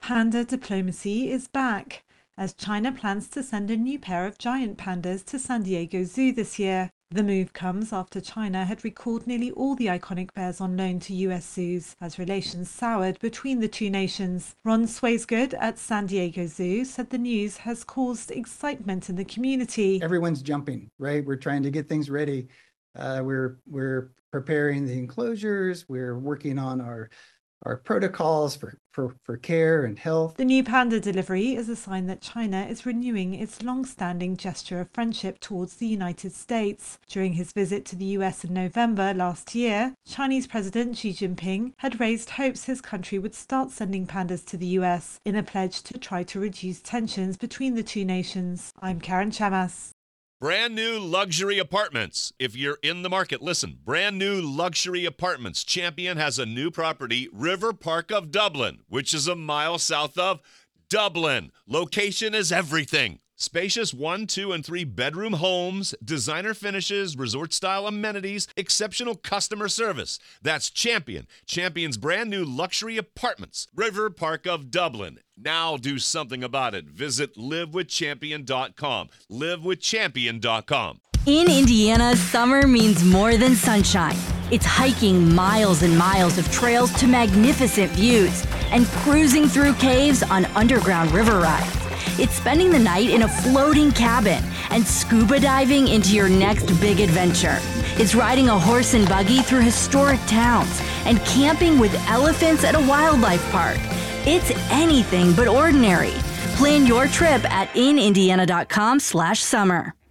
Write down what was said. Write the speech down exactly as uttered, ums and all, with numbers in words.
Panda diplomacy is back, as China plans to send a new pair of giant pandas to San Diego Zoo this year. The move comes after China had recalled nearly all the iconic bears on loan to U S zoos, as relations soured between the two nations. Ron Swaisgood at San Diego Zoo said the news has caused excitement in the community. Everyone's jumping, right? We're trying to get things ready. Uh, we're we're preparing the enclosures. We're working on our our protocols for, for, for care and health. The new panda delivery is a sign that China is renewing its long-standing gesture of friendship towards the United States. During his visit to the U S in November last year, Chinese President Xi Jinping had raised hopes his country would start sending pandas to the U S in a pledge to try to reduce tensions between the two nations. I'm Karen Chamas. Brand new luxury apartments. If you're in the market, listen. Brand new luxury apartments. Champion has a new property, River Park of Dublin, which is a mile south of Dublin. Location is everything. Spacious one, two, and three bedroom homes, designer finishes, resort-style amenities, exceptional customer service. That's Champion. Champion's brand new luxury apartments, River Park of Dublin. Now do something about it. Visit live with champion dot com. live with champion dot com. In Indiana, summer means more than sunshine. It's hiking miles and miles of trails to magnificent views and cruising through caves on underground river rides. It's spending the night in a floating cabin and scuba diving into your next big adventure. It's riding a horse and buggy through historic towns and camping with elephants at a wildlife park. It's anything but ordinary. Plan your trip at in indiana dot com slash summer.